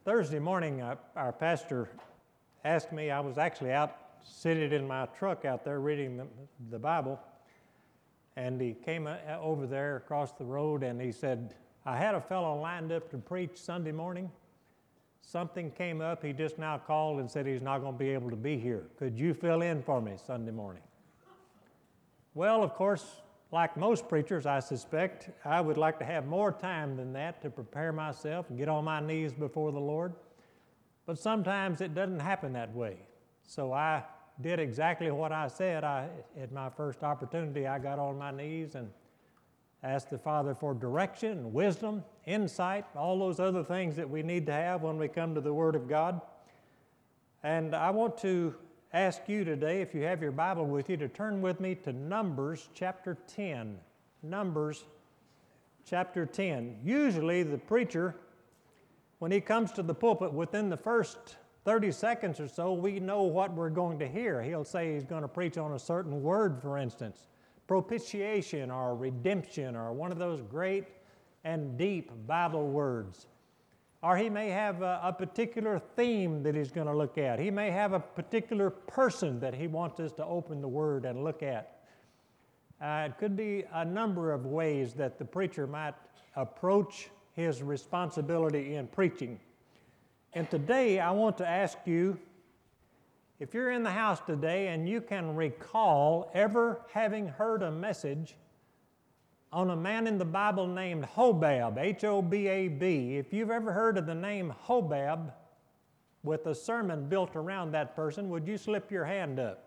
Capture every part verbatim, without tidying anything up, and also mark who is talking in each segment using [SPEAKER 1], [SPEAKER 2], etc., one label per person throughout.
[SPEAKER 1] Thursday morning, uh, our pastor asked me, I was actually out seated in my truck out there reading the, the Bible, and he came uh, over there across the road and he said, I had a fellow lined up to preach Sunday morning. Something came up. He just now called and said he's not going to be able to be here. Could you fill in for me Sunday morning? Well, of course, like most preachers, I suspect, I would like to have more time than that to prepare myself and get on my knees before the Lord. But sometimes it doesn't happen that way. So I did exactly what I said. I, at my first opportunity, I got on my knees and asked the Father for direction, wisdom, insight, all those other things that we need to have when we come to the Word of God. And I want to ask you today, if you have your Bible with you, to turn with me to Numbers chapter ten. Numbers chapter ten. Usually the preacher, when he comes to the pulpit, within the first thirty seconds or so, we know what we're going to hear. He'll say he's going to preach on a certain word, for instance, propitiation or redemption or one of those great and deep Bible words. Or he may have a, a particular theme that he's going to look at. He may have a particular person that he wants us to open the Word and look at. Uh, it could be a number of ways that the preacher might approach his responsibility in preaching. And today I want to ask you, if you're in the house today and you can recall ever having heard a message on a man in the Bible named Hobab, H O B A B. If you've ever heard of the name Hobab with a sermon built around that person, would you slip your hand up?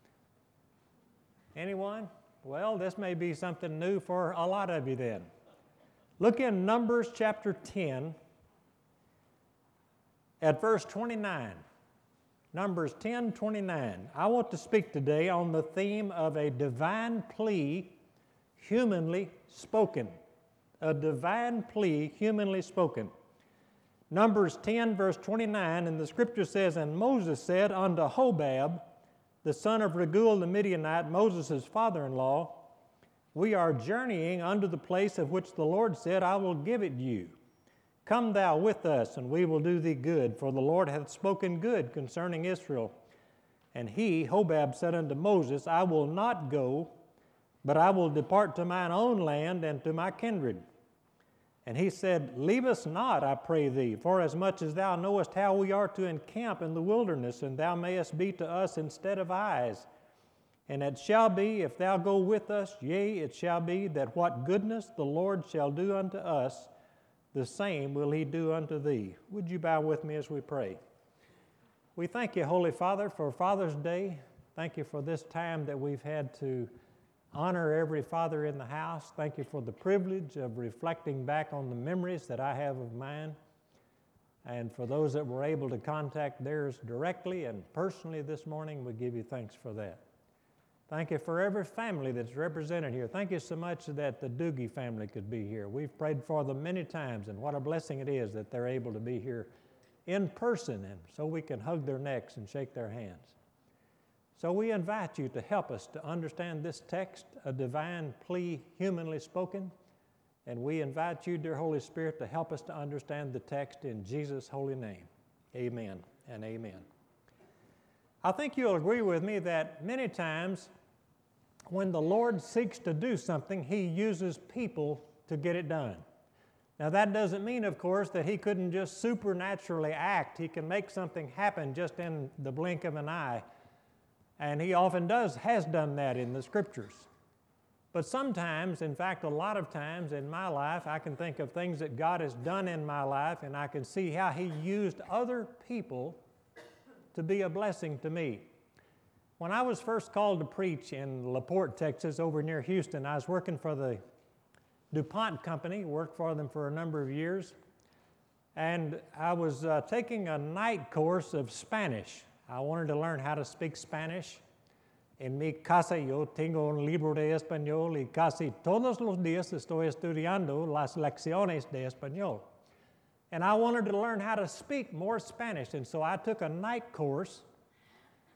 [SPEAKER 1] Anyone? Well, this may be something new for a lot of you then. Look in Numbers chapter ten at verse twenty-nine. Numbers ten twenty-nine. I want to speak today on the theme of a divine plea humanly spoken. A divine plea humanly spoken. Numbers ten verse twenty-nine, and the scripture says, And Moses said unto Hobab, the son of Raguel the Midianite, Moses' father-in-law, We are journeying unto the place of which the Lord said, I will give it you. Come thou with us, and we will do thee good, for the Lord hath spoken good concerning Israel. And he, Hobab, said unto Moses, I will not go, but I will depart to mine own land and to my kindred. And he said, Leave us not, I pray thee, forasmuch as thou knowest how we are to encamp in the wilderness, and thou mayest be to us instead of eyes. And it shall be, if thou go with us, yea, it shall be, that what goodness the Lord shall do unto us, the same will he do unto thee. Would you bow with me as we pray? We thank you, Holy Father, for Father's Day. Thank you for this time that we've had to honor every father in the house. Thank you for the privilege of reflecting back on the memories that I have of mine. And for those that were able to contact theirs directly and personally this morning, we give you thanks for that. Thank you for every family that's represented here. Thank you so much that the Doogie family could be here. We've prayed for them many times, and what a blessing it is that they're able to be here in person, and so we can hug their necks and shake their hands. So we invite you to help us to understand this text, a divine plea humanly spoken, and we invite you, dear Holy Spirit, to help us to understand the text in Jesus' holy name. Amen and amen. I think you'll agree with me that many times when the Lord seeks to do something, He uses people to get it done. Now that doesn't mean, of course, that He couldn't just supernaturally act. He can make something happen just in the blink of an eye. And He often does, has done that in the Scriptures. But sometimes, in fact, a lot of times in my life, I can think of things that God has done in my life, and I can see how He used other people to be a blessing to me. When I was first called to preach in LaPorte, Texas, over near Houston, I was working for the DuPont Company, worked for them for a number of years, and I was uh, taking a night course of Spanish. I wanted to learn how to speak Spanish. En mi casa yo tengo un libro de español y casi todos los días estoy estudiando las lecciones de español. And I wanted to learn how to speak more Spanish, and so I took a night course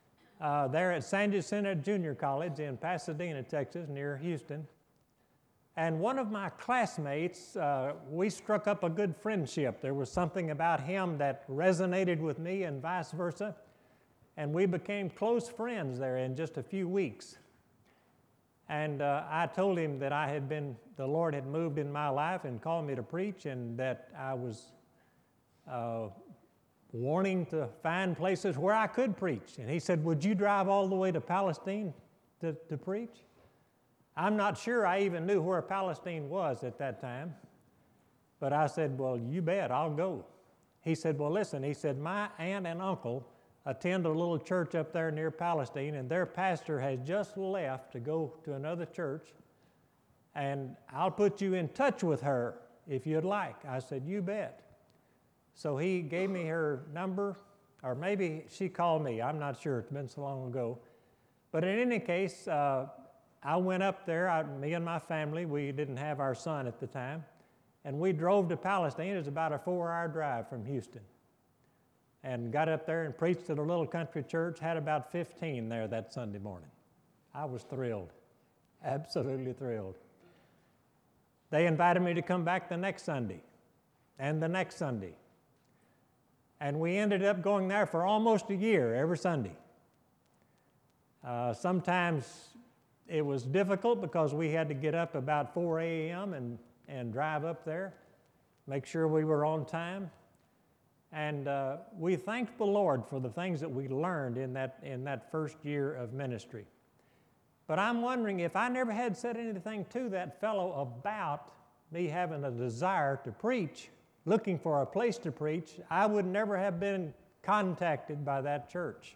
[SPEAKER 1] uh, there at San Jacinto Junior College in Pasadena, Texas, near Houston. And one of my classmates, uh, we struck up a good friendship. There was something about him that resonated with me and vice versa. And we became close friends there in just a few weeks. And uh, I told him that I had been, the Lord had moved in my life and called me to preach, and that I was uh, wanting to find places where I could preach. And he said, would you drive all the way to Palestine to, to preach? I'm not sure I even knew where Palestine was at that time. But I said, well, you bet, I'll go. He said, well, listen, he said, my aunt and uncle attend a little church up there near Palestine, and their pastor has just left to go to another church, and I'll put you in touch with her if you'd like. I said, you bet. So he gave me her number, or maybe she called me. I'm not sure. It's been so long ago. But in any case, uh, I went up there, I, me and my family. We didn't have our son at the time, and we drove to Palestine. It was about a four-hour drive from Houston. And got up there and preached at a little country church, had about fifteen there that Sunday morning. I was thrilled, absolutely thrilled. They invited me to come back the next Sunday and the next Sunday. And we ended up going there for almost a year every Sunday. Uh, sometimes it was difficult because we had to get up about four a.m. and, and drive up there, make sure we were on time. And uh, we thanked the Lord for the things that we learned in that, in that first year of ministry. But I'm wondering if I never had said anything to that fellow about me having a desire to preach, looking for a place to preach, I would never have been contacted by that church.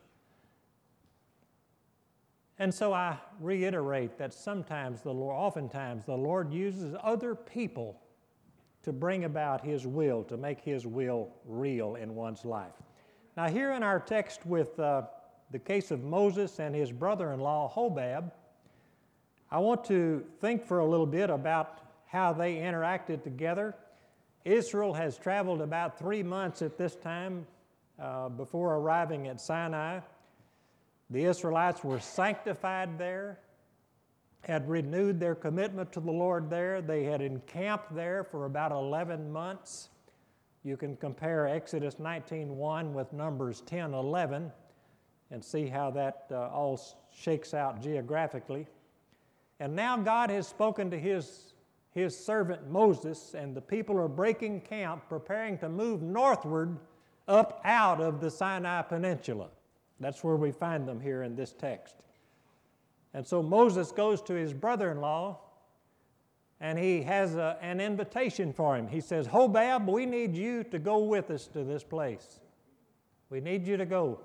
[SPEAKER 1] And so I reiterate that sometimes the Lord, oftentimes the Lord uses other people to bring about His will, to make His will real in one's life. Now here in our text with uh, the case of Moses and his brother-in-law Hobab, I want to think for a little bit about how they interacted together. Israel has traveled about three months at this time uh, before arriving at Sinai. The Israelites were sanctified there, had renewed their commitment to the Lord there. They had encamped there for about eleven months. You can compare Exodus nineteen one with Numbers ten eleven and see how that uh, all shakes out geographically. And now God has spoken to his, his servant Moses, and the people are breaking camp, preparing to move northward up out of the Sinai Peninsula. That's where we find them here in this text. And so Moses goes to his brother-in-law, and he has a, an invitation for him. He says, Hobab, we need you to go with us to this place. We need you to go.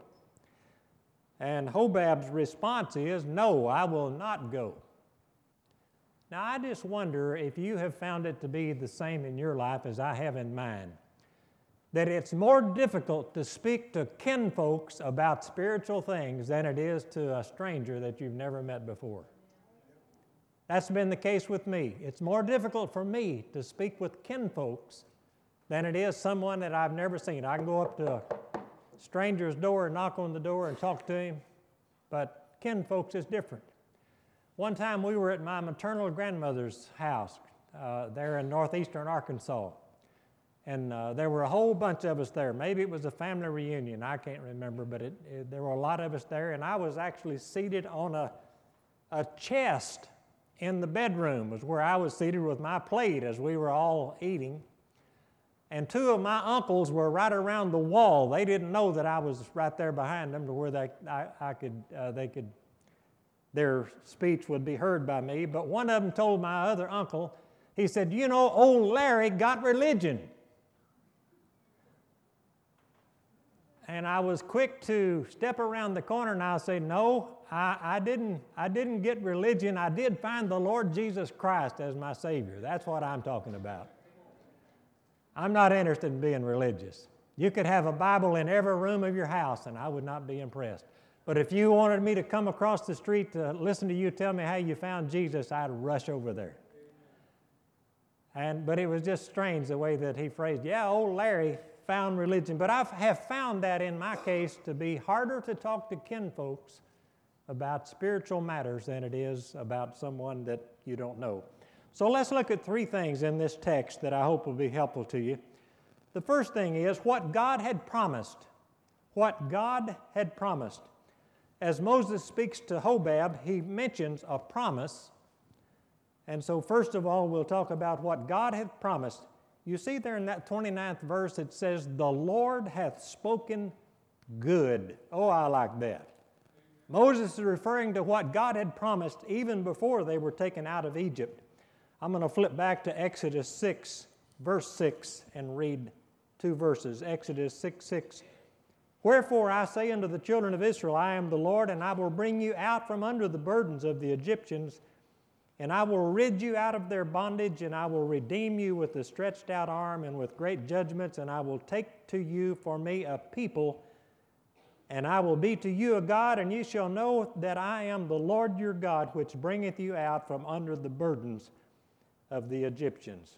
[SPEAKER 1] And Hobab's response is, no, I will not go. Now, I just wonder if you have found it to be the same in your life as I have in mine, that it's more difficult to speak to kinfolks about spiritual things than it is to a stranger that you've never met before. That's been the case with me. It's more difficult for me to speak with kinfolks than it is someone that I've never seen. I can go up to a stranger's door and knock on the door and talk to him, but kinfolks is different. One time we were at my maternal grandmother's house uh, there in northeastern Arkansas. And uh, there were a whole bunch of us there. Maybe it was a family reunion. I can't remember, but it, it, there were a lot of us there. And I was actually seated on a, a chest in the bedroom, was where I was seated with my plate as we were all eating. And two of my uncles were right around the wall. They didn't know that I was right there behind them to where they, I, I could, uh, they could, their speech would be heard by me. But one of them told my other uncle, he said, you know, old Larry got religion. And I was quick to step around the corner and I'll say, no, I, I, didn't, I didn't get religion. I did find the Lord Jesus Christ as my Savior. That's what I'm talking about. I'm not interested in being religious. You could have a Bible in every room of your house and I would not be impressed. But if you wanted me to come across the street to listen to you tell me how you found Jesus, I'd rush over there. And, but it was just strange the way that he phrased, yeah, old Larry found religion. But I have found that in my case to be harder to talk to kinfolks about spiritual matters than it is about someone that you don't know. So let's look at three things in this text that I hope will be helpful to you. The first thing is what God had promised. What God had promised. As Moses speaks to Hobab, he mentions a promise. And so first of all, we'll talk about what God had promised. You see there in that twenty-ninth verse, it says, "The Lord hath spoken good." Oh, I like that. Moses is referring to what God had promised even before they were taken out of Egypt. I'm going to flip back to Exodus six, verse six, and read two verses. Exodus six, six. "Wherefore I say unto the children of Israel, I am the Lord, and I will bring you out from under the burdens of the Egyptians, and I will rid you out of their bondage, and I will redeem you with a stretched out arm and with great judgments, and I will take to you for me a people, and I will be to you a God, and ye shall know that I am the Lord your God, which bringeth you out from under the burdens of the Egyptians."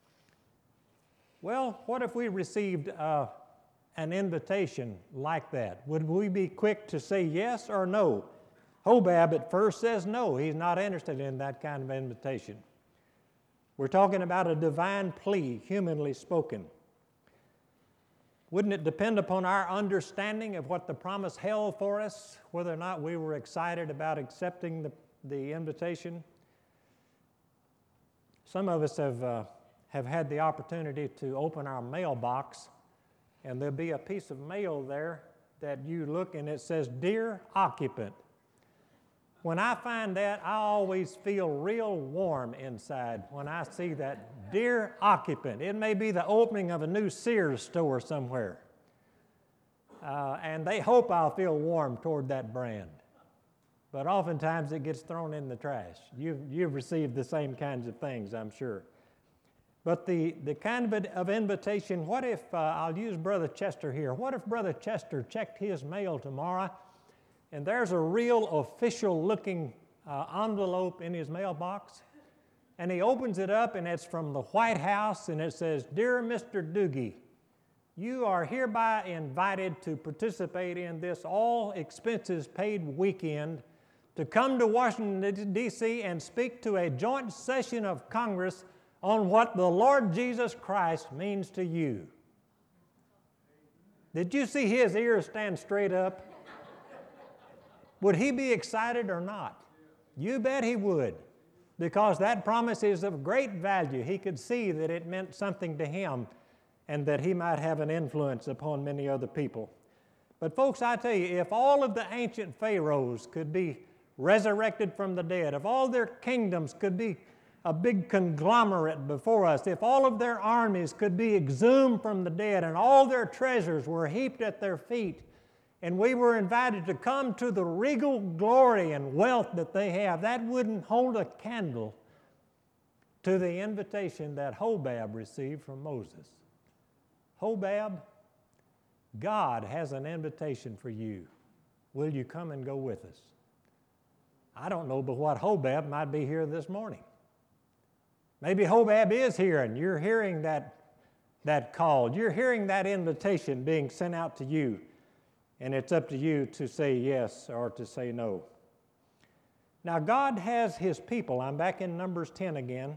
[SPEAKER 1] Well, what if we received uh, an invitation like that? Would we be quick to say yes or no? Hobab at first says no. He's not interested in that kind of invitation. We're talking about a divine plea, humanly spoken. Wouldn't it depend upon our understanding of what the promise held for us, whether or not we were excited about accepting the, the invitation? Some of us have, uh, have had the opportunity to open our mailbox, and there'll be a piece of mail there that you look and it says, "Dear Occupant." When I find that, I always feel real warm inside when I see that, "Dear Occupant." It may be the opening of a new Sears store somewhere, uh, and they hope I'll feel warm toward that brand. But oftentimes it gets thrown in the trash. You've, you've received the same kinds of things, I'm sure. But the, the kind of, of invitation, what if, uh, I'll use Brother Chester here, what if Brother Chester checked his mail tomorrow and there's a real official-looking uh, envelope in his mailbox, and he opens it up, and it's from the White House, and it says, "Dear Mister Doogie, you are hereby invited to participate in this all-expenses-paid weekend to come to Washington, D C and speak to a joint session of Congress on what the Lord Jesus Christ means to you." Did you see his ears stand straight up? Would he be excited or not? You bet he would, because that promise is of great value. He could see that it meant something to him and that he might have an influence upon many other people. But folks, I tell you, if all of the ancient pharaohs could be resurrected from the dead, if all their kingdoms could be a big conglomerate before us, if all of their armies could be exhumed from the dead and all their treasures were heaped at their feet, and we were invited to come to the regal glory and wealth that they have, that wouldn't hold a candle to the invitation that Hobab received from Moses. Hobab, God has an invitation for you. Will you come and go with us? I don't know but what Hobab might be here this morning. Maybe Hobab is here and you're hearing that, that call. You're hearing that invitation being sent out to you. And it's up to you to say yes or to say no. Now, God has his people. I'm back in Numbers ten again.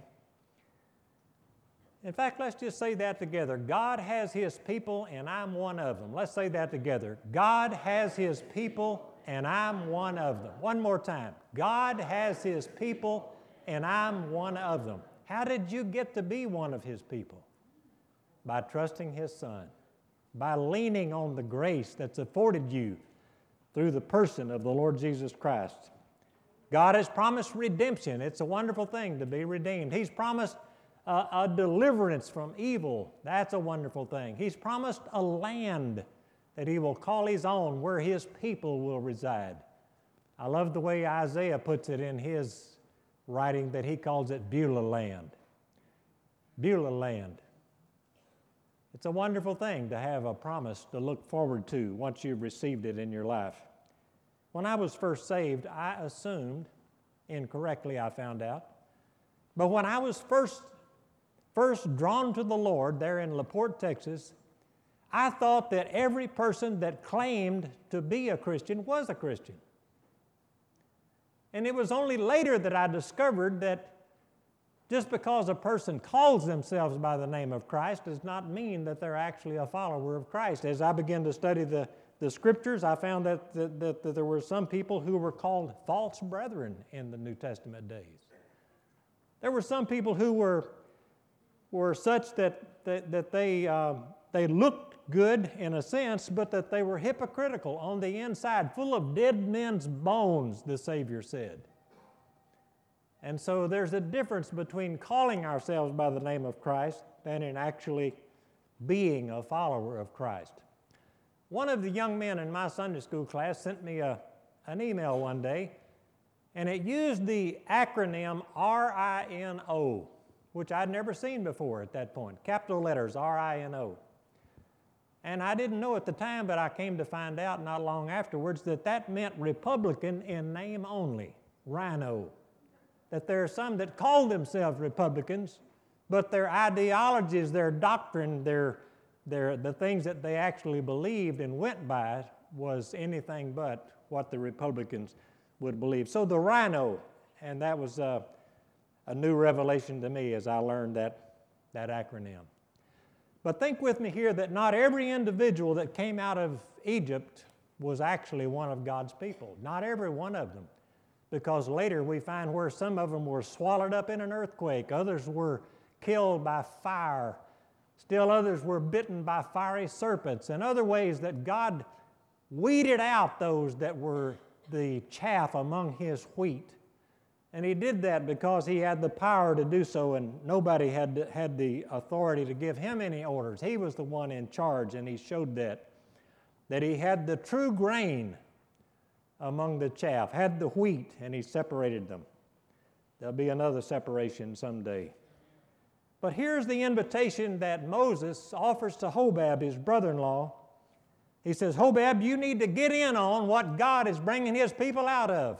[SPEAKER 1] In fact, let's just say that together. God has his people, and I'm one of them. Let's say that together. God has his people, and I'm one of them. One more time. God has his people, and I'm one of them. How did you get to be one of his people? By trusting his Son. By leaning on the grace that's afforded you through the person of the Lord Jesus Christ. God has promised redemption. It's a wonderful thing to be redeemed. He's promised a, a deliverance from evil. That's a wonderful thing. He's promised a land that he will call his own, where his people will reside. I love the way Isaiah puts it in his writing, that he calls it Beulah land. Beulah land. It's a wonderful thing to have a promise to look forward to once you've received it in your life. When I was first saved, I assumed, incorrectly I found out, but when I was first, first drawn to the Lord there in LaPorte, Texas, I thought that every person that claimed to be a Christian was a Christian. And it was only later that I discovered that Just because a person calls themselves by the name of Christ does not mean that they're actually a follower of Christ. As I began to study the, the Scriptures, I found that, that, that, that there were some people who were called false brethren in the New Testament days. There were some people who were, were such that, that, that they, uh, they looked good in a sense, but that they were hypocritical on the inside, full of dead men's bones, the Savior said. And so there's a difference between calling ourselves by the name of Christ and in actually being a follower of Christ. One of the young men in my Sunday school class sent me a, an email one day, and it used the acronym R I N O, which I'd never seen before at that point. Capital letters, R I N O. And I didn't know at the time, but I came to find out not long afterwards that that meant Republican in name only, rhino. That there are some that call themselves Republicans, but their ideologies, their doctrine, their, their, the things that they actually believed and went by was anything but what the Republicans would believe. So the rhino, and that was uh, a new revelation to me as I learned that, that acronym. But think with me here that not every individual that came out of Egypt was actually one of God's people. Not every one of them. Because later we find where some of them were swallowed up in an earthquake, others were killed by fire, still others were bitten by fiery serpents, and other ways that God weeded out those that were the chaff among his wheat. And he did that because he had the power to do so, and nobody had, had the authority to give him any orders. He was the one in charge, and he showed that, that he had the true grain among the chaff, had the wheat, and he separated them. There'll be another separation someday. But here's the invitation that Moses offers to Hobab, his brother-in-law. He says, Hobab, you need to get in on what God is bringing his people out of.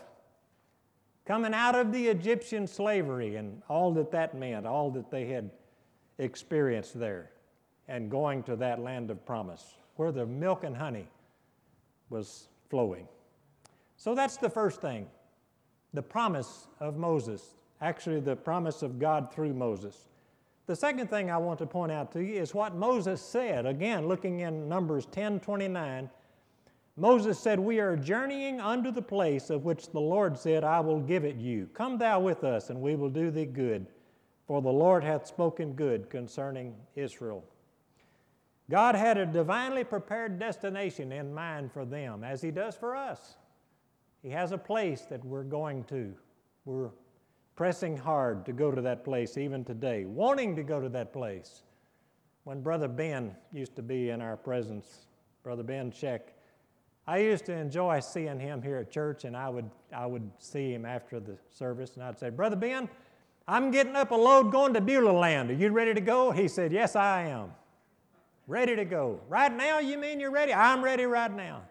[SPEAKER 1] Coming out of the Egyptian slavery and all that that meant, all that they had experienced there, and going to that land of promise, where the milk and honey was flowing. So that's the first thing, the promise of Moses, actually the promise of God through Moses. The second thing I want to point out to you is what Moses said. Again, looking in Numbers ten twenty-nine, Moses said, we are journeying unto the place of which the Lord said, I will give it you. Come thou with us, and we will do thee good, for the Lord hath spoken good concerning Israel. God had a divinely prepared destination in mind for them, as he does for us. He has a place that we're going to. We're pressing hard to go to that place even today, wanting to go to that place. When Brother Ben used to be in our presence, Brother Ben Sheck, I used to enjoy seeing him here at church, and I would, I would see him after the service, and I'd say, Brother Ben, I'm getting up a load going to Beulah Land. Are you ready to go? He said, yes, I am. Ready to go. Right now, you mean you're ready? I'm ready right now.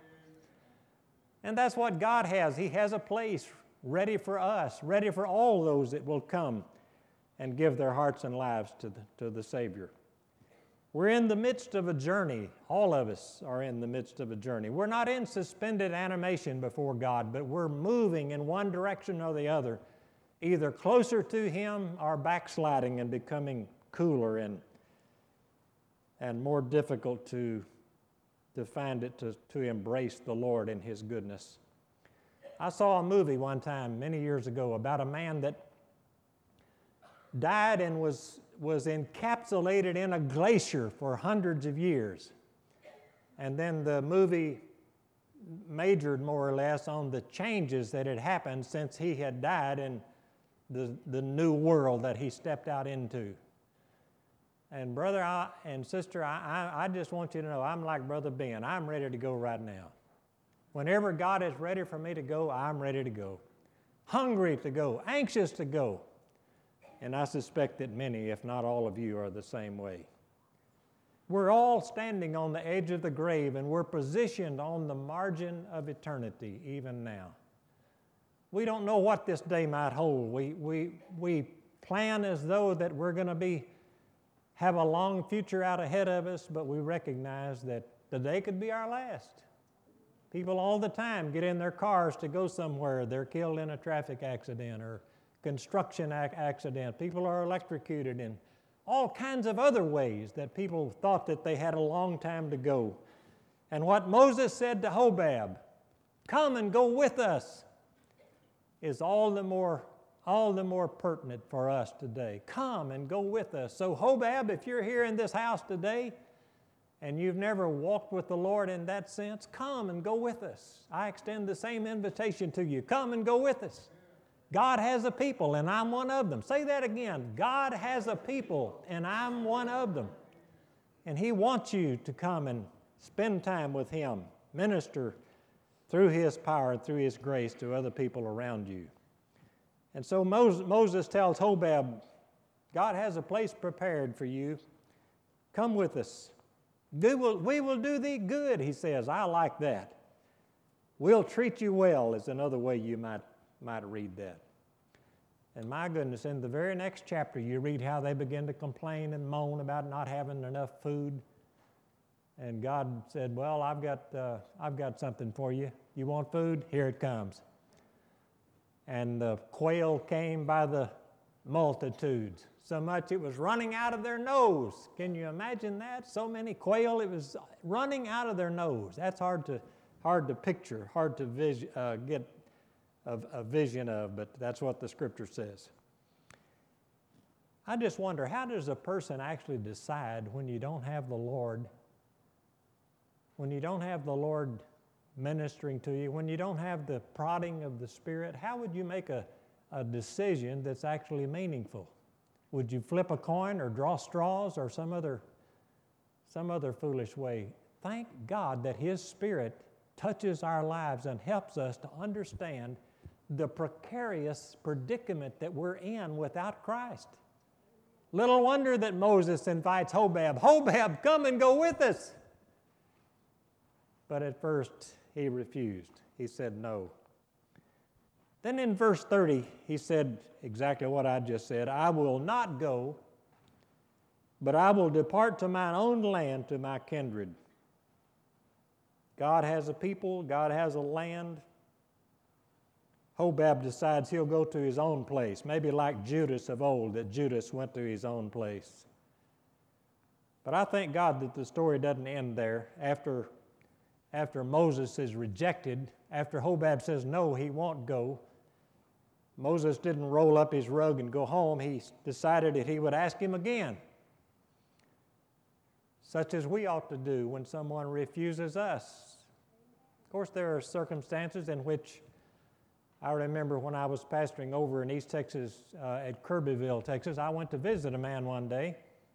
[SPEAKER 1] And that's what God has. He has a place ready for us, ready for all those that will come and give their hearts and lives to the, to the Savior. We're in the midst of a journey. All of us are in the midst of a journey. We're not in suspended animation before God, but we're moving in one direction or the other, either closer to Him or backsliding and becoming cooler and, and more difficult to to find it to, to embrace the Lord and His goodness. I saw a movie one time many years ago about a man that died and was, was encapsulated in a glacier for hundreds of years. And then the movie majored more or less on the changes that had happened since he had died and the, the new world that he stepped out into. And brother I, and sister, I, I, I just want you to know I'm like Brother Ben. I'm ready to go right now. Whenever God is ready for me to go, I'm ready to go. Hungry to go, anxious to go. And I suspect that many, if not all of you, are the same way. We're all standing on the edge of the grave, and we're positioned on the margin of eternity even now. We don't know what this day might hold. We, we, we plan as though that we're going to be have a long future out ahead of us, but we recognize that the day could be our last. People all the time get in their cars to go somewhere. They're killed in a traffic accident or construction ac- accidents. People are electrocuted in all kinds of other ways that people thought that they had a long time to go. And what Moses said to Hobab, come and go with us, is all the more all the more pertinent for us today. Come and go with us. So Hobab, if you're here in this house today and you've never walked with the Lord in that sense, come and go with us. I extend the same invitation to you. Come and go with us. God has a people, and I'm one of them. Say that again. God has a people, and I'm one of them. And He wants you to come and spend time with Him, minister through His power, through His grace to other people around you. And so Moses tells Hobab, God has a place prepared for you. Come with us. We will, we will do thee good, he says. I like that. We'll treat you well is another way you might, might read that. And my goodness, in the very next chapter, you read how they begin to complain and moan about not having enough food. And God said, well, I've got, uh, I've got something for you. You want food? Here it comes. And the quail came by the multitudes, so much it was running out of their nose. Can you imagine that? So many quail, it was running out of their nose. That's hard to, hard to picture, hard to vis- uh, get a, a vision of, but that's what the Scripture says. I just wonder, how does a person actually decide when you don't have the Lord, when you don't have the Lord ministering to you, when you don't have the prodding of the Spirit? How would you make a, a decision that's actually meaningful? Would you flip a coin or draw straws or some other, some other foolish way? Thank God that His Spirit touches our lives and helps us to understand the precarious predicament that we're in without Christ. Little wonder that Moses invites Hobab, Hobab, come and go with us. But at first, he refused. He said no. Then in verse thirty, he said exactly what I just said. I will not go, but I will depart to mine own land, to my kindred. God has a people. God has a land. Hobab decides he'll go to his own place, maybe like Judas of old, that Judas went to his own place. But I thank God that the story doesn't end there. After After Moses is rejected, after Hobab says no, he won't go, Moses didn't roll up his rug and go home. He decided that he would ask him again, such as we ought to do when someone refuses us. Of course, there are circumstances in which I remember when I was pastoring over in East Texas, uh, at Kirbyville, Texas, I went to visit a man one day,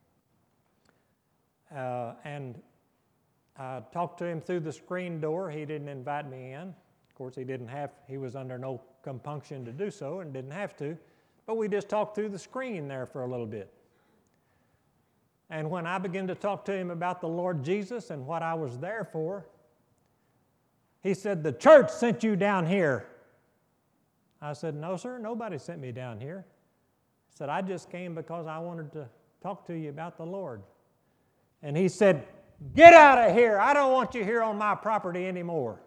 [SPEAKER 1] uh, and I talked to him through the screen door. He didn't invite me in. Of course, he didn't have, he was under no compunction to do so and didn't have to. But we just talked through the screen there for a little bit. And when I began to talk to him about the Lord Jesus and what I was there for, he said, the church sent you down here. I said, no, sir, nobody sent me down here. He said, I just came because I wanted to talk to you about the Lord. And he said, get out of here. I don't want you here on my property anymore.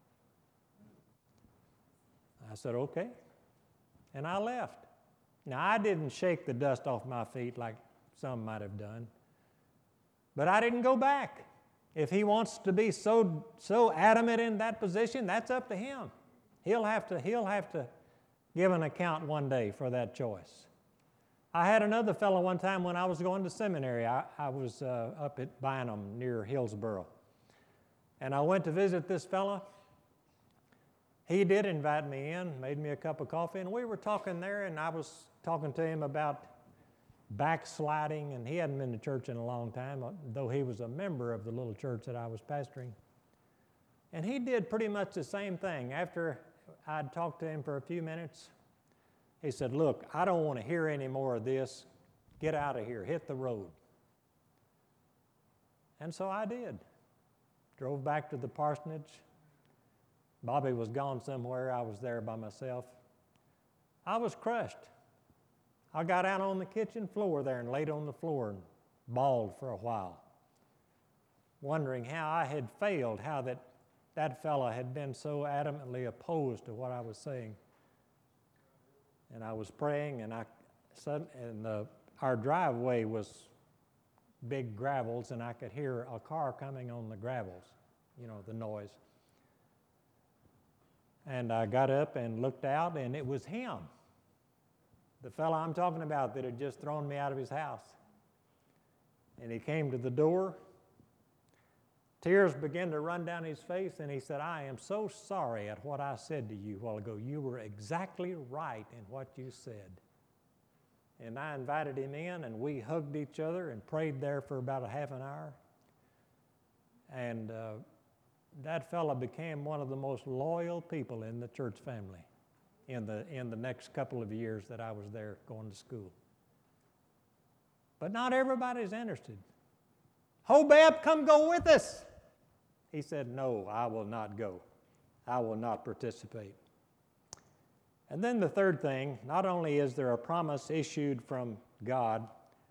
[SPEAKER 1] I said, okay. And I left. Now, I didn't shake the dust off my feet like some might have done, but I didn't go back. If he wants to be so, so adamant in that position, that's up to him. He'll have to, he'll have to give an account one day for that choice. I had another fellow one time when I was going to seminary. I, I was uh, up at Bynum near Hillsboro. And I went to visit this fellow. He did invite me in, made me a cup of coffee, and we were talking there, and I was talking to him about backsliding, and he hadn't been to church in a long time, though he was a member of the little church that I was pastoring. And he did pretty much the same thing. After I'd talked to him for a few minutes, he said, look, I don't want to hear any more of this. Get out of here. Hit the road. And so I did. Drove back to the parsonage. Bobby was gone somewhere. I was there by myself. I was crushed. I got out on the kitchen floor there and laid on the floor and bawled for a while, wondering how I had failed, how that, that fellow had been so adamantly opposed to what I was saying. and I was praying, and I sud- and the, our driveway was big gravels, and I could hear a car coming on the gravels, you know, the noise. And I got up and looked out, and it was him, the fellow I'm talking about that had just thrown me out of his house. And he came to the door. Tears began to run down his face, and he said, "I am so sorry at what I said to you a while ago. You were exactly right in what you said." And I invited him in, and we hugged each other and prayed there for about a half an hour. And uh, that fella became one of the most loyal people in the church family in the, in the next couple of years that I was there going to school. But not everybody's interested. "Hobab, come go with us." He said, "No, I will not go. I will not participate." And then the third thing, not only is there a promise issued from God,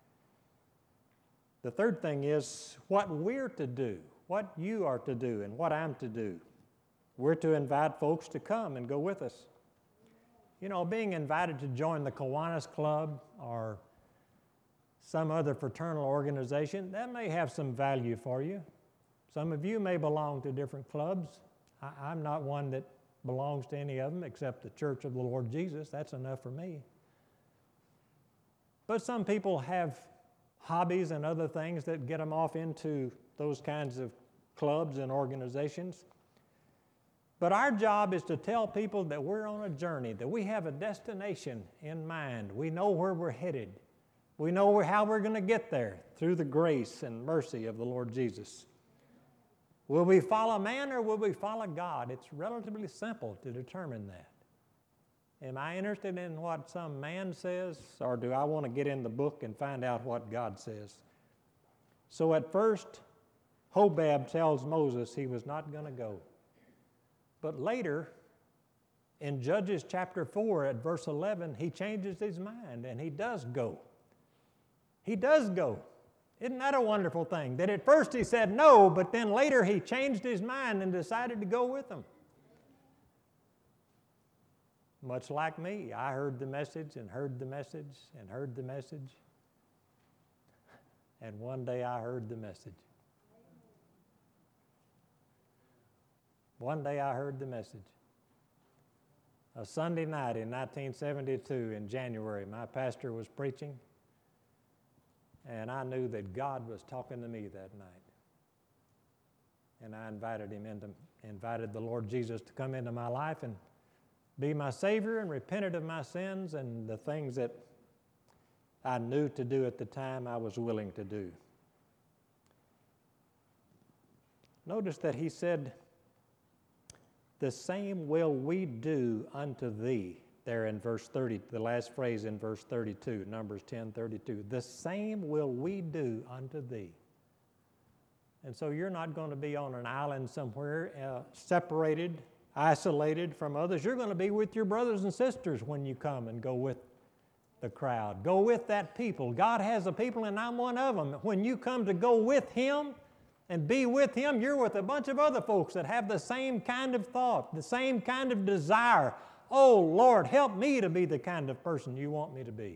[SPEAKER 1] the third thing is what we're to do, what you are to do, and what I'm to do. We're to invite folks to come and go with us. You know, being invited to join the Kiwanis Club or some other fraternal organization, that may have some value for you. Some of you may belong to different clubs. I, I'm not one that belongs to any of them except the Church of the Lord Jesus. That's enough for me. But some people have hobbies and other things that get them off into those kinds of clubs and organizations. But our job is to tell people that we're on a journey, that we have a destination in mind. We know where we're headed. We know how we're going to get there through the grace and mercy of the Lord Jesus. Will we follow man or will we follow God? It's relatively simple to determine that. Am I interested in what some man says, or do I want to get in the book and find out what God says? So at first, Hobab tells Moses he was not going to go. But later, in Judges chapter four at verse eleven, he changes his mind and he does go. He does go. Isn't that a wonderful thing? That at first he said no, but then later he changed his mind and decided to go with them. Much like me, I heard the message and heard the message and heard the message. And one day I heard the message. One day I heard the message. A Sunday night in nineteen seventy-two in January, my pastor was preaching. And I knew that God was talking to me that night. And I invited him into, invited the Lord Jesus to come into my life and be my Savior, and repented of my sins and the things that I knew to do at the time I was willing to do. Notice that he said, "The same will we do unto thee." There in verse thirty, the last phrase in verse thirty-two, Numbers ten thirty-two. "The same will we do unto thee." And so you're not going to be on an island somewhere, uh, separated, isolated from others. You're going to be with your brothers and sisters when you come and go with the crowd. Go with that people. God has a people, and I'm one of them. When you come to go with Him and be with Him, you're with a bunch of other folks that have the same kind of thought, the same kind of desire. Oh, Lord, help me to be the kind of person you want me to be.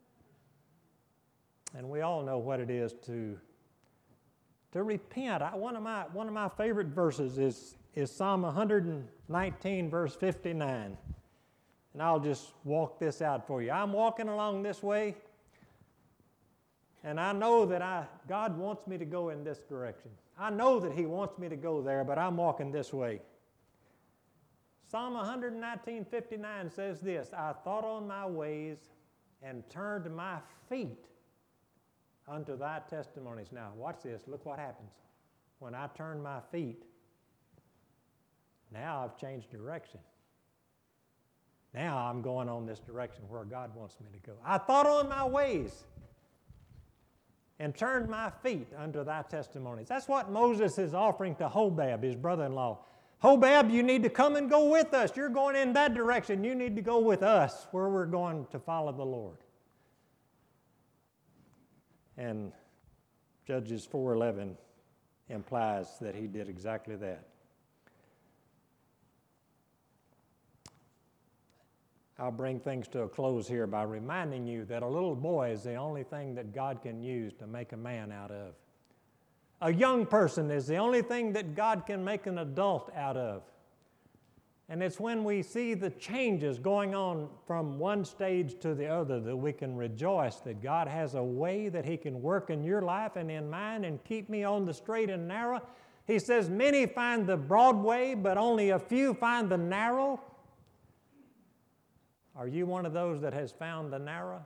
[SPEAKER 1] And we all know what it is to, to repent. I, one of my, one of my favorite verses is, is Psalm one nineteen, verse fifty-nine. And I'll just walk this out for you. I'm walking along this way, and I know that I, God wants me to go in this direction. I know that He wants me to go there, but I'm walking this way. Psalm one nineteen, fifty-nine says this, "I thought on my ways and turned my feet unto thy testimonies." Now, watch this. Look what happens. When I turn my feet, now I've changed direction. Now I'm going on this direction where God wants me to go. "I thought on my ways and turned my feet unto thy testimonies." That's what Moses is offering to Hobab, his brother-in-law. "Hobab, you need to come and go with us. You're going in that direction. You need to go with us where we're going to follow the Lord." And Judges four eleven implies that he did exactly that. I'll bring things to a close here by reminding you that a little boy is the only thing that God can use to make a man out of. A young person is the only thing that God can make an adult out of. And it's when we see the changes going on from one stage to the other that we can rejoice that God has a way that He can work in your life and in mine and keep me on the straight and narrow. He says, many find the broad way, but only a few find the narrow. Are you one of those that has found the narrow?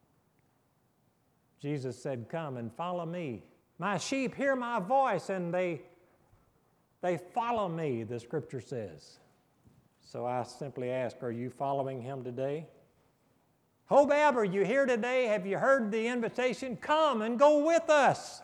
[SPEAKER 1] Jesus said, come and follow me. My sheep hear my voice and they, they follow me, the Scripture says. So I simply ask, are you following Him today? Hobab, are you here today? Have you heard the invitation? Come and go with us.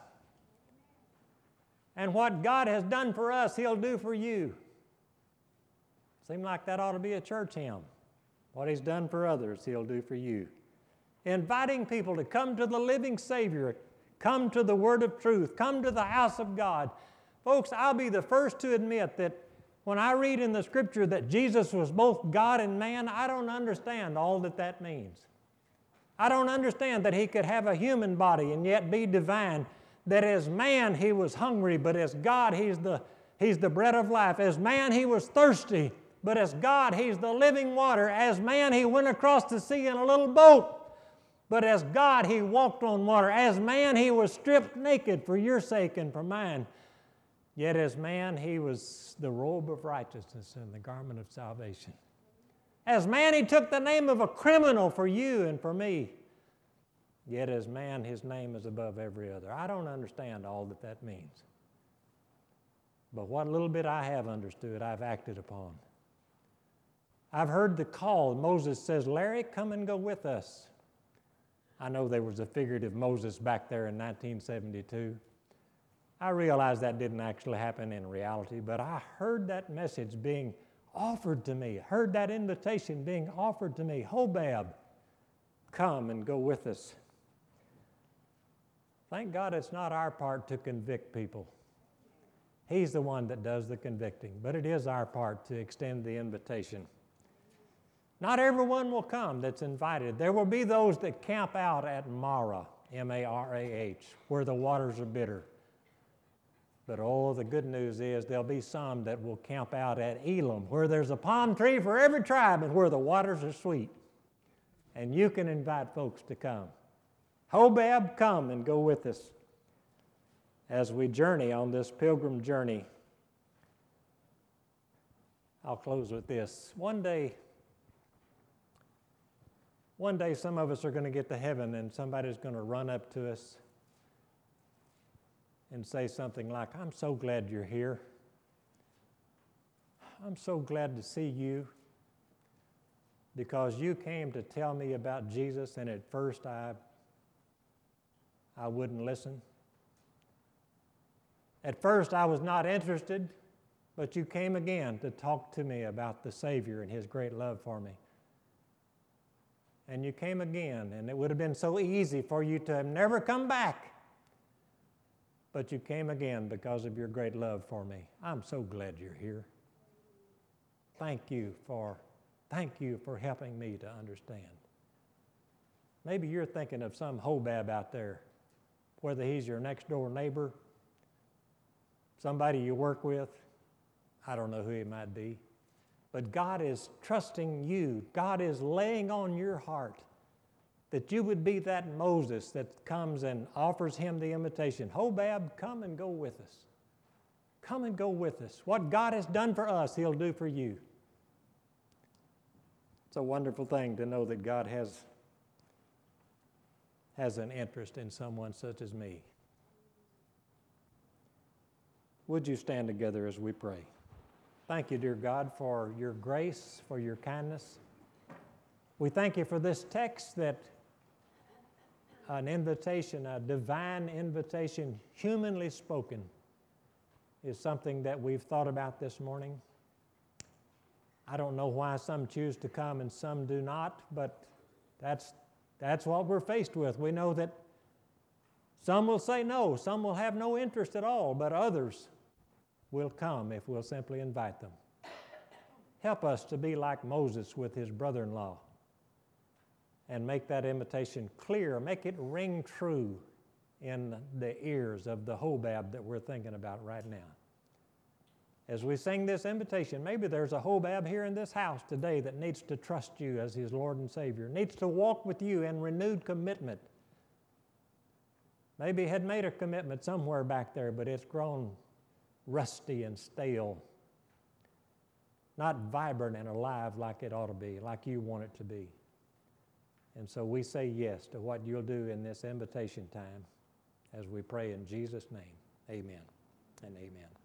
[SPEAKER 1] And what God has done for us, He'll do for you. Seems like that ought to be a church hymn. What He's done for others, He'll do for you. Inviting people to come to the living Savior, come to the Word of truth, come to the house of God. Folks, I'll be the first to admit that when I read in the Scripture that Jesus was both God and man, I don't understand all that that means. I don't understand that He could have a human body and yet be divine, that as man He was hungry, but as God He's the, he's the bread of life. As man He was thirsty, but as God He's the living water. As man He went across the sea in a little boat, but as God He walked on water. As man He was stripped naked for your sake and for mine. Yet as man, He was the robe of righteousness and the garment of salvation. As man, He took the name of a criminal for you and for me. Yet as man, His name is above every other. I don't understand all that that means. But what little bit I have understood, I've acted upon. I've heard the call. Moses says, Larry, come and go with us. I know there was a figurative Moses back there in nineteen seventy-two. I realize that didn't actually happen in reality, but I heard that message being offered to me, heard that invitation being offered to me. Hobab, come and go with us. Thank God it's not our part to convict people. He's the one that does the convicting, but it is our part to extend the invitation. Not everyone will come that's invited. There will be those that camp out at Marah, M A R A H, where the waters are bitter. But oh, the good news is there'll be some that will camp out at Elim, where there's a palm tree for every tribe and where the waters are sweet. And you can invite folks to come. Hobab, come and go with us as we journey on this pilgrim journey. I'll close with this. One day, one day some of us are going to get to heaven and somebody's going to run up to us and say something like, I'm so glad you're here. I'm so glad to see you because you came to tell me about Jesus and at first I, I wouldn't listen. At first I was not interested, but you came again to talk to me about the Savior and His great love for me. And you came again, and it would have been so easy for you to have never come back. But you came again because of your great love for me. I'm so glad you're here. Thank you for, thank you for helping me to understand. Maybe you're thinking of some Hobab out there, whether he's your next door neighbor, somebody you work with, I don't know who he might be. But God is trusting you. God is laying on your heart that you would be that Moses that comes and offers him the invitation. Hobab, come and go with us. Come and go with us. What God has done for us, He'll do for you. It's a wonderful thing to know that God has, has an interest in someone such as me. Would you stand together as we pray? Thank you, dear God, for your grace, for your kindness. We thank you for this text that an invitation, a divine invitation, humanly spoken, is something that we've thought about this morning. I don't know why some choose to come and some do not, but that's, that's what we're faced with. We know that some will say no, some will have no interest at all, but others will come if we'll simply invite them. Help us to be like Moses with his brother-in-law. and make that invitation clear, make it ring true in the ears of the Hobab that we're thinking about right now. As we sing this invitation, maybe there's a Hobab here in this house today that needs to trust you as his Lord and Savior, needs to walk with you in renewed commitment. Maybe had made a commitment somewhere back there, but it's grown rusty and stale, not vibrant and alive like it ought to be, like you want it to be. And so we say yes to what you'll do in this invitation time as we pray in Jesus' name. Amen and amen.